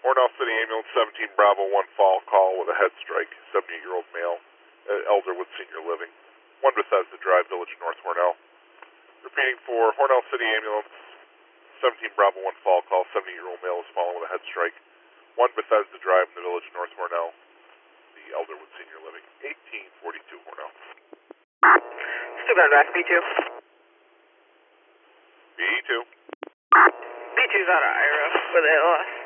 Hornell City Ambulance 17 Bravo 1 fall call with a head strike, 78-year-old male, Elderwood Senior Living, 1 Bethesda Drive, Village of North Hornell. Repeating for Hornell City Ambulance 17 Bravo 1 fall call, 70-year-old male is fallen with a head strike, 1 Bethesda Drive in the Village of North Hornell, the Elderwood Senior Living, 1842 Hornell. Still going back, B2. B2. B2's out of IRA with ALS.